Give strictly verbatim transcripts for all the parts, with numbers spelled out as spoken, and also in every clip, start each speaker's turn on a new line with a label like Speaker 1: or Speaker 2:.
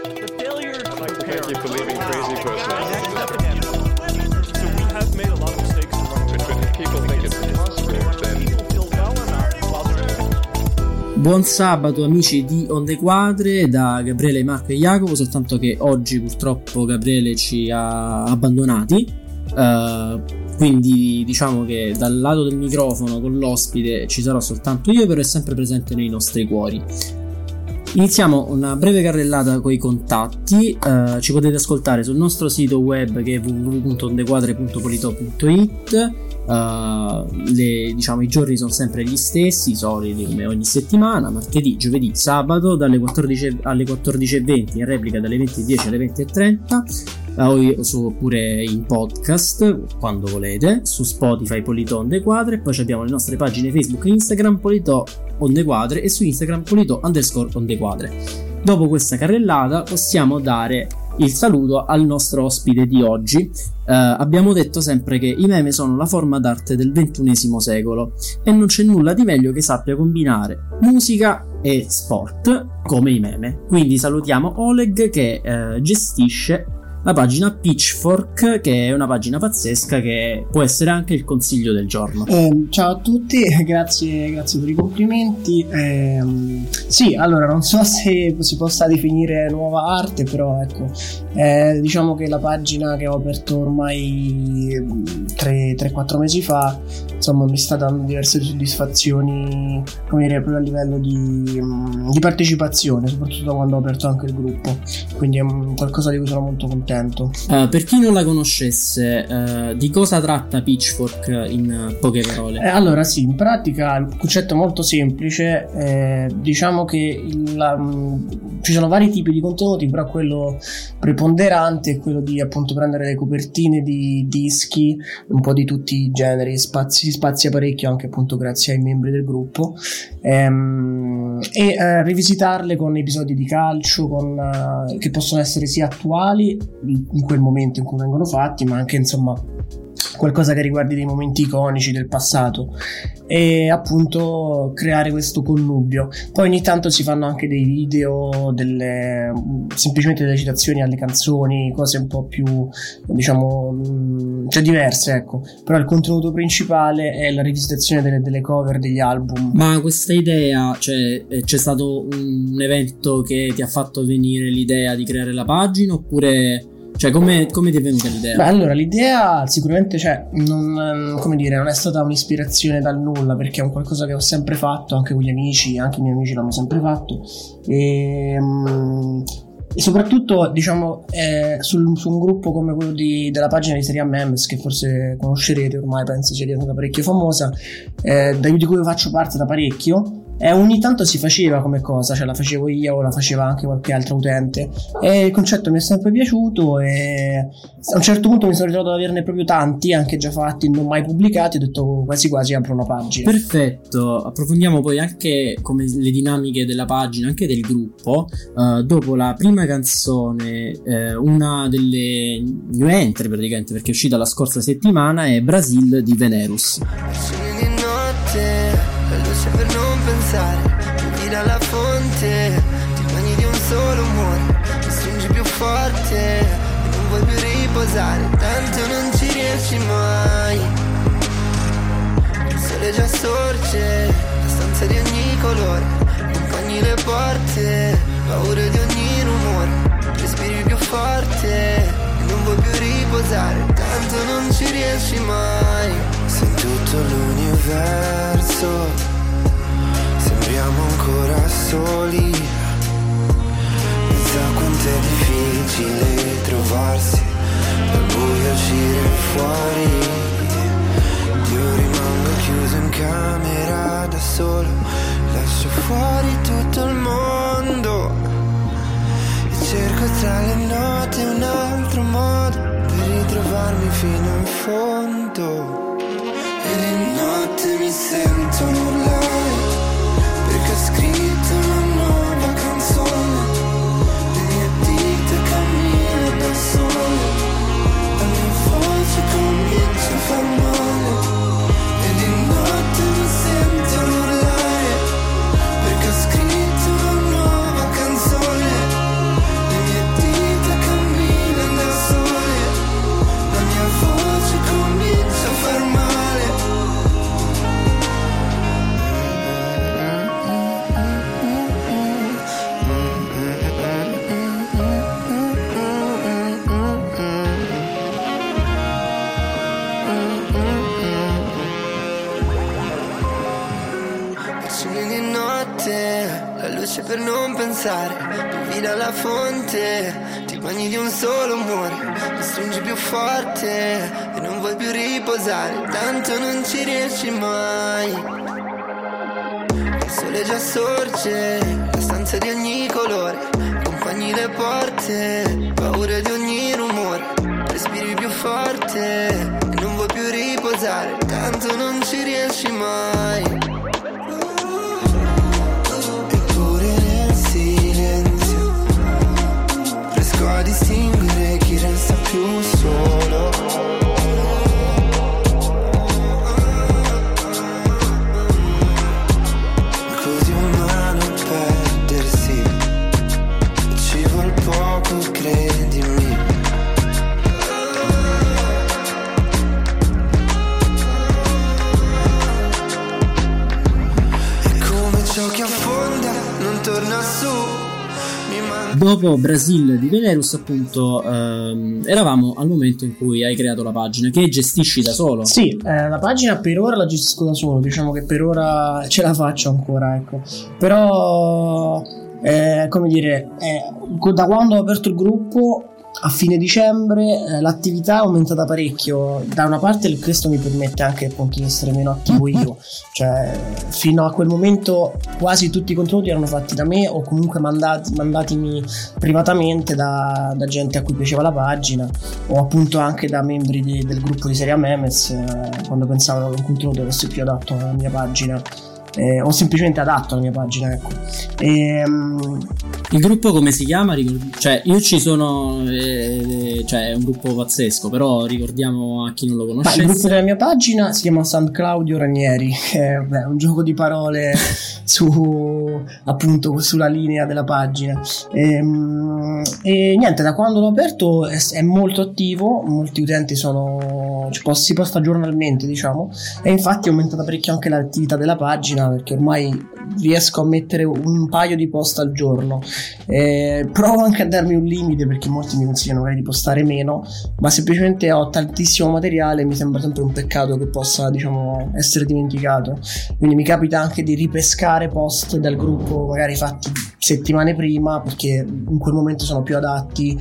Speaker 1: The failure to
Speaker 2: I'd like to
Speaker 1: prepare.
Speaker 2: thank you for leaving crazy person.
Speaker 1: So we have made a lot of mistakes in running.
Speaker 2: But, but if people think it's impossible, then
Speaker 1: People feel well enough while they're
Speaker 3: Buon sabato amici di Onde Quadre da Gabriele, Marco e Jacopo, soltanto che oggi purtroppo Gabriele ci ha abbandonati, uh, quindi diciamo che dal lato del microfono con l'ospite ci sarò soltanto io, però è sempre presente nei nostri cuori. Iniziamo una breve carrellata con i contatti. Uh, ci potete ascoltare sul nostro sito web che è w w w punto ondequadre punto polito punto it. Uh, le, diciamo, i giorni sono sempre gli stessi, i soliti come ogni settimana: martedì, giovedì, sabato dalle quattordici alle quattordici e venti, in replica dalle venti e dieci alle venti e trenta, uh, su, oppure in podcast quando volete su Spotify Polito Onde Quadre. Poi abbiamo le nostre pagine Facebook e Instagram Polito Onde Quadre e su Instagram Polito underscore Onde Quadre. Dopo questa carrellata possiamo dare il saluto al nostro ospite di oggi. Uh, abbiamo detto sempre che i meme sono la forma d'arte del ventunesimo secolo e non c'è nulla di meglio che sappia combinare musica e sport come i meme. Quindi salutiamo Oleg che uh, gestisce la pagina Pitchfork, che è una pagina pazzesca che può essere anche il consiglio del giorno.
Speaker 4: Eh, ciao a tutti, grazie, grazie per i complimenti. Eh, sì, allora non so se si possa definire nuova arte, però ecco, eh, diciamo che la pagina che ho aperto ormai tre quattro mesi fa, insomma, mi sta dando diverse soddisfazioni, come dire, proprio a livello di, di partecipazione, soprattutto quando ho aperto anche il gruppo, quindi è qualcosa di cui sono molto contento.
Speaker 3: Uh, per chi non la conoscesse, uh, di cosa tratta Pitchfork in uh, poche parole?
Speaker 4: Eh, allora sì, in pratica il concetto è molto semplice. Eh, diciamo che il, la, mh, ci sono vari tipi di contenuti, però quello preponderante è quello di appunto prendere le copertine di dischi un po' di tutti i generi, spazi, si spazia parecchio anche appunto grazie ai membri del gruppo, ehm, e eh, rivisitarle con episodi di calcio con, uh, che possono essere sia attuali in quel momento in cui vengono fatti, ma anche insomma qualcosa che riguardi dei momenti iconici del passato, e appunto creare questo connubio. Poi ogni tanto si fanno anche dei video, delle semplicemente delle citazioni alle canzoni, cose un po' più diciamo cioè diverse, ecco, però il contenuto principale è la rivisitazione delle, delle cover degli album.
Speaker 3: Ma questa idea, cioè c'è stato un evento che ti ha fatto venire l'idea di creare la pagina, oppure cioè come, come ti è venuta l'idea?
Speaker 4: Beh, allora l'idea sicuramente cioè non, come dire, non è stata un'ispirazione dal nulla, perché è un qualcosa che ho sempre fatto anche con gli amici, anche i miei amici l'hanno sempre fatto, e, um, e soprattutto diciamo eh, sul, su un gruppo come quello di, della pagina di Serie A Memes, che forse conoscerete ormai, penso sia diventata parecchio famosa, eh, da, di cui io faccio parte da parecchio. E ogni tanto si faceva come cosa, cioè la facevo io o la faceva anche qualche altro utente, e il concetto mi è sempre piaciuto, e a un certo punto mi sono ritrovato ad averne proprio tanti, anche già fatti, non mai pubblicati. Ho detto quasi quasi apro una pagina.
Speaker 3: Perfetto, approfondiamo poi anche come le dinamiche della pagina, anche del gruppo. Uh, dopo la prima canzone, eh, una delle new entry praticamente, perché è uscita la scorsa settimana, è Brasil di Venerus.
Speaker 5: Per non pensare, ti dalla fonte, ti bagni di un solo amore, mi stringi più forte e non vuoi più riposare, tanto non ci riesci mai. Il sole già sorge, la stanza di ogni colore, accompagni le porte, paura di ogni rumore, respiri più forte e non vuoi più riposare, tanto non ci riesci mai. Se in tutto l'universo sembriamo ancora soli, pensa quanto è difficile trovarsi, dal buio uscire fuori. Io rimango chiuso in camera da solo, lascio fuori tutto il mondo e cerco tra le note un altro modo per ritrovarmi fino in fondo. E di notte mi sentono urlare, perché ho scritto una nuova canzone, le mie dita camminano da sole, la mia voce comincia a far male. E di notte mi sento urlare, perché ho scritto una nuova canzone, le mie bevi dalla fonte, ti bagni di un solo amore, mi stringi più forte e non vuoi più riposare, tanto non ci riesci mai. Il sole già sorge, la stanza di ogni colore, accompagni le porte, paura di ogni rumore, respiri più forte e non vuoi più riposare, tanto non ci riesci mai. A distinguere chi resta più solo. È così umano perdersi, ci vuol poco, credimi. È come ciò che affonda, non torna su.
Speaker 3: Dopo Brasil di Venerus, appunto, ehm, eravamo al momento in cui hai creato la pagina, che gestisci da solo.
Speaker 4: Sì, eh, la pagina per ora la gestisco da solo, diciamo che per ora ce la faccio ancora, ecco. Però, eh, come dire, eh, da quando ho aperto il gruppo a fine dicembre eh, l'attività è aumentata parecchio. Da una parte questo mi permette anche appunto di essere meno attivo io, cioè fino a quel momento quasi tutti i contenuti erano fatti da me o comunque mandati, mandatimi privatamente da, da gente a cui piaceva la pagina o appunto anche da membri di, del gruppo di Serie Memes eh, quando pensavano che un contenuto fosse più adatto alla mia pagina. Eh, o semplicemente adatto alla mia pagina, ecco. E, um...
Speaker 3: il gruppo come si chiama? Ricord- cioè io ci sono eh, cioè è un gruppo pazzesco, però ricordiamo a chi non lo conosce.
Speaker 4: Il gruppo della mia pagina si chiama San Claudio Ranieri, è beh, un gioco di parole su appunto sulla linea della pagina. E, um, e niente, da quando l'ho aperto è, è molto attivo, molti utenti sono cioè, si posta giornalmente, diciamo, e infatti è aumentata parecchio anche l'attività della pagina, perché ormai riesco a mettere un paio di post al giorno. Eh, provo anche a darmi un limite, perché molti mi consigliano magari di postare meno, ma semplicemente ho tantissimo materiale e mi sembra sempre un peccato che possa, diciamo, essere dimenticato. Quindi mi capita anche di ripescare post dal gruppo magari fatti settimane prima, perché in quel momento sono più adatti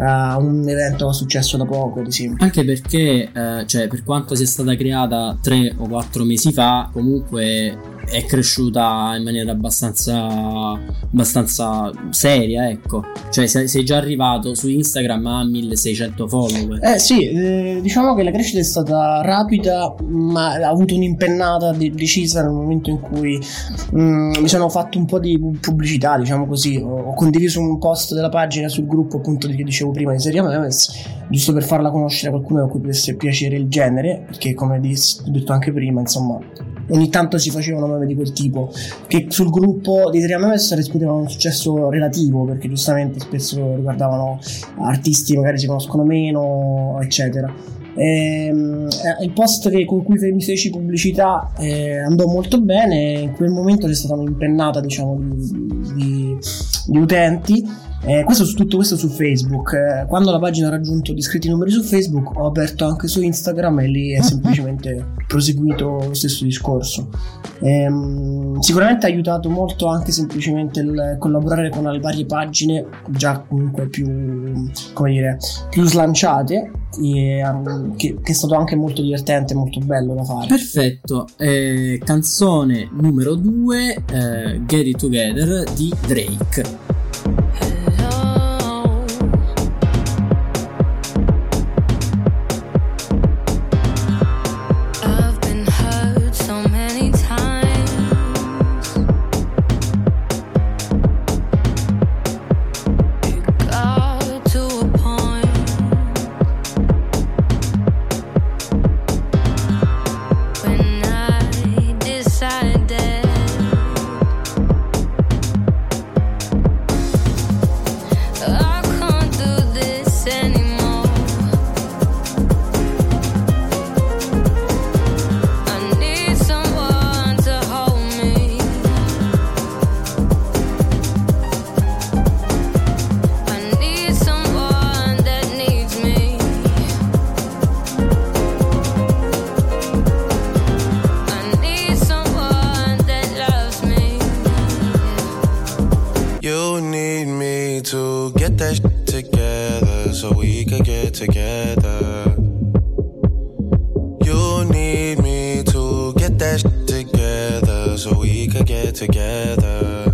Speaker 4: a un evento che è successo da poco, ad esempio.
Speaker 3: Anche perché eh, cioè per quanto sia stata creata tre o quattro mesi fa, comunque è cresciuta in maniera abbastanza abbastanza seria, ecco. Cioè sei, sei già arrivato su Instagram a milleseicento follower.
Speaker 4: Eh sì, eh, diciamo che la crescita è stata rapida, ma ha avuto un'impennata de- decisa nel momento in cui mh, mi sono fatto un po' di pubblicità, diciamo così. Ho, ho condiviso un post della pagina sul gruppo, appunto, che dicevo prima di Serie Memes, giusto per farla conoscere a qualcuno a cui potesse piacere il genere, perché come dis- ho detto anche prima, insomma, ogni tanto si facevano meme di quel tipo che sul gruppo di Serie Memes riscuotevano un successo relativo, perché giustamente spesso riguardavano artisti magari si conoscono meno, eccetera. E, eh, il post che, con cui mi feci pubblicità eh, andò molto bene. In quel momento c'è stata un'impennata, diciamo, di, di, di utenti. Eh, questo su tutto questo su Facebook. Eh, quando la pagina ha raggiunto discreti numeri su Facebook, ho aperto anche su Instagram e lì è semplicemente proseguito lo stesso discorso. Eh, sicuramente ha aiutato molto anche semplicemente il collaborare con le varie pagine già comunque più, come dire, più slanciate, e, um, che, che è stato anche molto divertente e molto bello da fare.
Speaker 3: Perfetto. Eh, canzone numero due, eh, Get It Together di Drake.
Speaker 6: Decided me to get that shit together so we can get together. You need me to get that shit together so we can get together.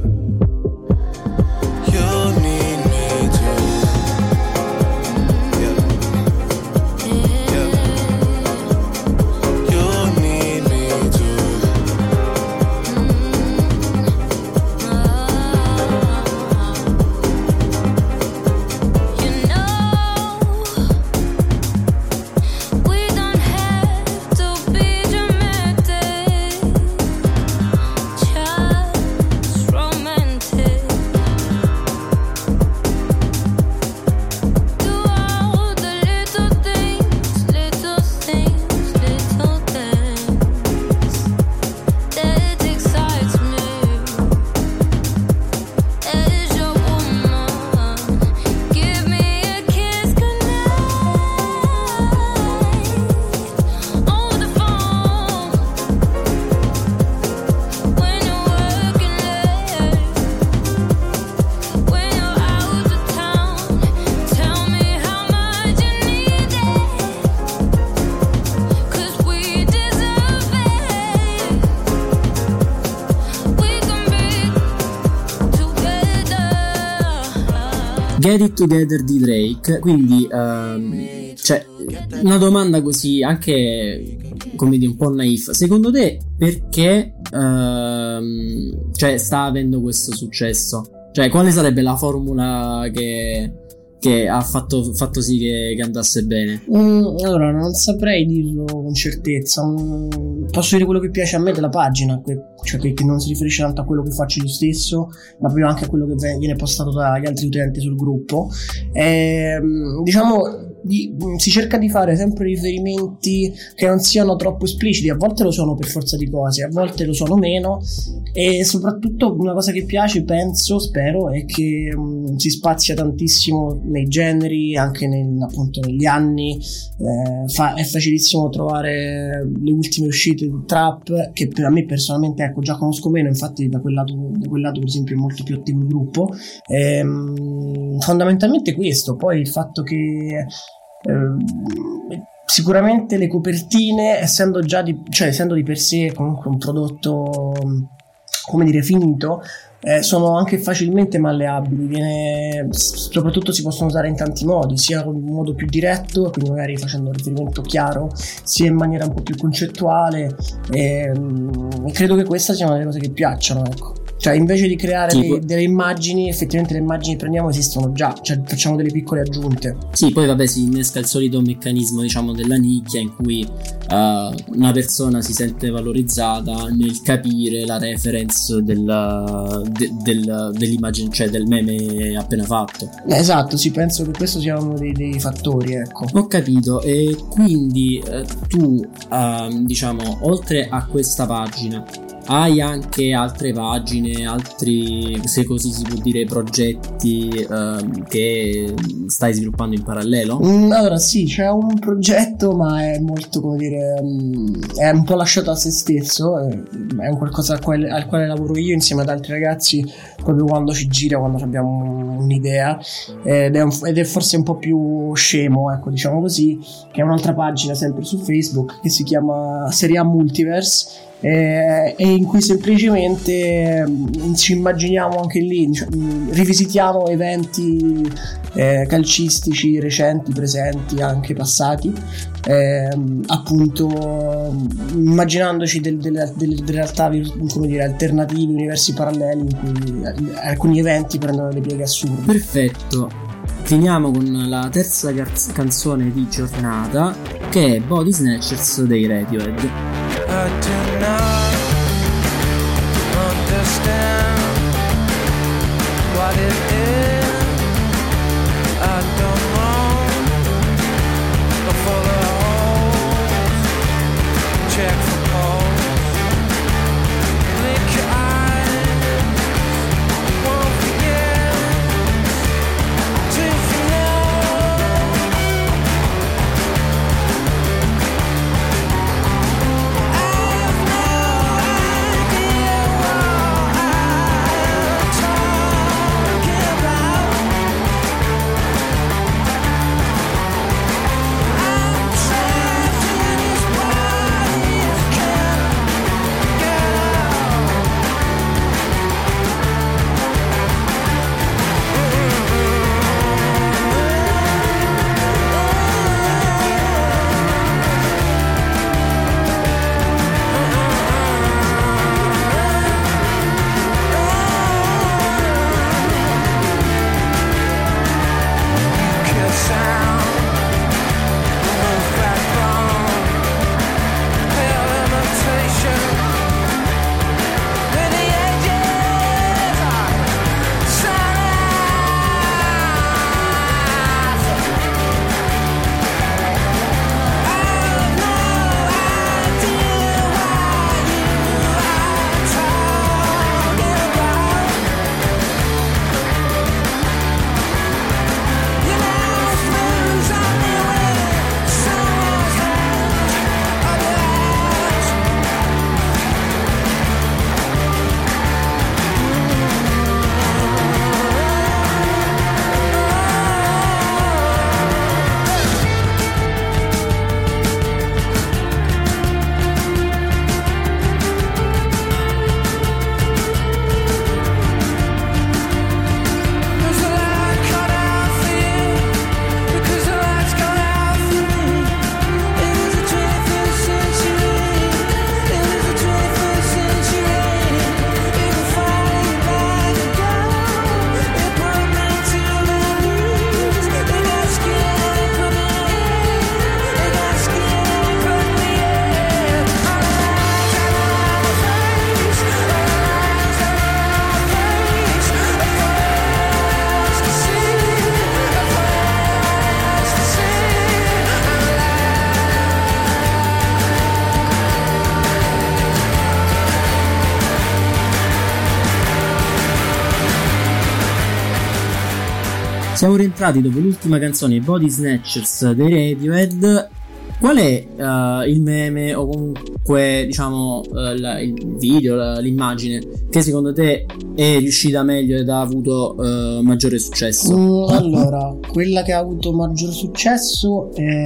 Speaker 6: You need me to. Yeah. Yeah. You need me to.
Speaker 7: You know, we don't have to be dramatic, just romantic. Do all the little things, little things, little things that excites me. As your woman, give me a kiss goodnight on the phone when you're working late, when you're out of town. Tell me how much you need it, 'cause we deserve it. We can be together.
Speaker 3: Get It Together di Drake, quindi ehm, cioè una domanda così anche come di un po' naif, secondo te perché ehm, cioè sta avendo questo successo? Cioè quale sarebbe la formula che, che ha fatto, fatto sì che, che andasse bene?
Speaker 4: Mm, allora, non saprei dirlo con certezza. Mm, posso dire quello che piace a me della pagina, que- cioè che, che non si riferisce tanto a quello che faccio io stesso, ma proprio anche a quello che ve- viene postato dagli altri utenti sul gruppo. Ehm, diciamo, di- si cerca di fare sempre riferimenti che non siano troppo espliciti. A volte lo sono per forza di cose, a volte lo sono meno. E soprattutto una cosa che piace, penso, spero, è che mh, si spazia tantissimo nei generi, anche nel, appunto negli anni. Eh, fa- è facilissimo trovare le ultime uscite di trap, che per a me personalmente, ecco, già conosco meno, infatti da quel lato, da quel lato per esempio è molto più attivo il gruppo. Ehm, fondamentalmente questo, poi il fatto che ehm, sicuramente le copertine, essendo già di, cioè essendo di per sé comunque un prodotto, come dire, finito, eh, sono anche facilmente malleabili. Viene, soprattutto si possono usare in tanti modi, sia in modo più diretto, quindi magari facendo un riferimento chiaro, sia in maniera un po' più concettuale. E, e credo che questa sia una delle cose che piacciono, ecco. Cioè, invece di creare
Speaker 3: Tipo-
Speaker 4: dei- delle immagini, effettivamente le immagini che prendiamo esistono già, cioè facciamo delle piccole aggiunte.
Speaker 3: Sì, poi vabbè si innesca il solito meccanismo, diciamo, della nicchia, in cui eh, una persona si sente valorizzata nel capire la reference del, de- del- dell'immagine, cioè del meme appena fatto.
Speaker 4: Eh, Esatto, sì, penso che questo sia uno dei, dei fattori, ecco.
Speaker 3: Ho capito, e quindi eh, tu, ehm, diciamo, oltre a questa pagina, hai anche altre pagine, altri, se così si può dire, progetti ehm, che stai sviluppando in parallelo?
Speaker 4: Mm, Allora sì, c'è un progetto, ma è molto, come dire, mm, è un po' lasciato a se stesso, è è un qualcosa al quale, al quale lavoro io insieme ad altri ragazzi proprio quando ci gira, quando abbiamo un'idea, ed è, un- ed è forse un po' più scemo, ecco, diciamo così, che è un'altra pagina sempre su Facebook che si chiama Serie A Multiverse, eh, e in cui semplicemente mm, ci immaginiamo anche lì, dic- mm, rivisitiamo eventi eh, calcistici recenti, presenti, anche passati, ehm, appunto mm, immaginandoci del- delle, delle- delle realtà, come dire, alternative, universi paralleli in cui eh, alcuni eventi prendono delle pieghe assurde.
Speaker 3: Perfetto. Finiamo con la terza caz- canzone di giornata, che è Body Snatchers dei Radiohead.
Speaker 6: I do not understand what it is. I don't know for the holes. Check for holes. Blink your eyes. Won't forget till you know. I've no idea what I'm talking about.
Speaker 3: Siamo rientrati dopo l'ultima canzone, Body Snatchers dei Radiohead. Qual è uh, il meme o comunque diciamo uh, la, il video, la, l'immagine che secondo te è riuscita meglio ed ha avuto uh, maggiore successo?
Speaker 4: Mm, allora, quella che ha avuto maggior successo è,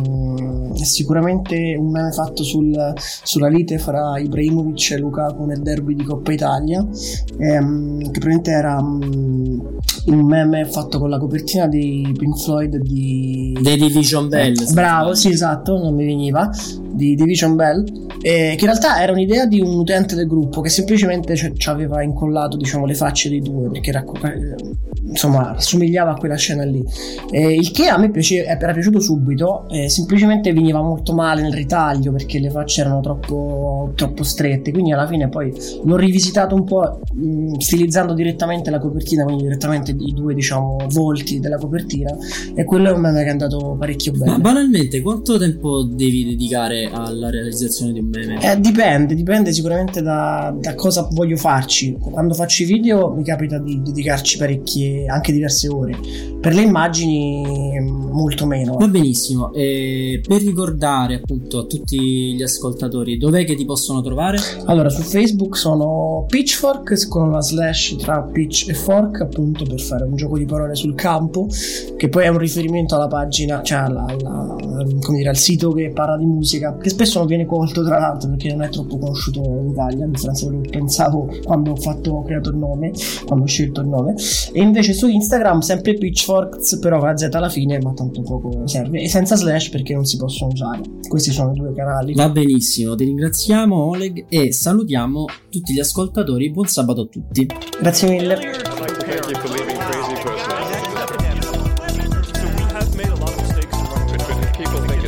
Speaker 4: mm, è sicuramente un meme fatto sul, sulla lite fra Ibrahimovic e Lukaku nel derby di Coppa Italia, ehm, che praticamente era mm, un meme fatto con la copertina di Pink Floyd di
Speaker 3: The Division Bell.
Speaker 4: Eh, bravo, sì, esatto, non mi veniva, di Division Bell, eh, che in realtà era un'idea di un utente del gruppo che semplicemente ci ci aveva incollato, diciamo, le facce dei due, perché era, eh, insomma, assomigliava a quella scena lì, eh, il che a me piace, era piaciuto subito, eh, semplicemente veniva molto male nel ritaglio perché le facce erano troppo, troppo strette, quindi alla fine poi l'ho rivisitato un po', mh, stilizzando direttamente la copertina, quindi direttamente i due, diciamo, volti della copertina, e quello è un meme che è andato parecchio bene.
Speaker 3: Ma banalmente quanto tempo devi dedicare alla realizzazione di un meme?
Speaker 4: Eh, dipende, dipende sicuramente da, da cosa voglio farci. Quando faccio i video mi capita di dedicarci parecchie, anche diverse ore. Per le immagini molto meno.
Speaker 3: Va benissimo, e per ricordare appunto a tutti gli ascoltatori dov'è che ti possono trovare?
Speaker 4: Allora, su Facebook sono Pitchfork con la slash tra pitch e fork, appunto per fare un gioco di parole sul campo, che poi è un riferimento alla pagina, cioè alla, alla, come dire, al sito che parla di musica, che spesso non viene colto tra l'altro perché non è troppo conosciuto in Italia, a differenza di quello che pensavo quando ho fatto ho creato il nome, quando ho scelto il nome. E invece su Instagram sempre Pitchforks, però con la Z alla fine, ma tanto poco serve, e senza slash perché non si possono usare. Questi sono i due canali.
Speaker 3: Va benissimo, ti ringraziamo Oleg e salutiamo tutti gli ascoltatori. Buon sabato a tutti.
Speaker 4: Grazie mille.
Speaker 2: I'd like to thank you for leaving crazy personal.
Speaker 1: So we have made a lot of mistakes.
Speaker 2: But, but people think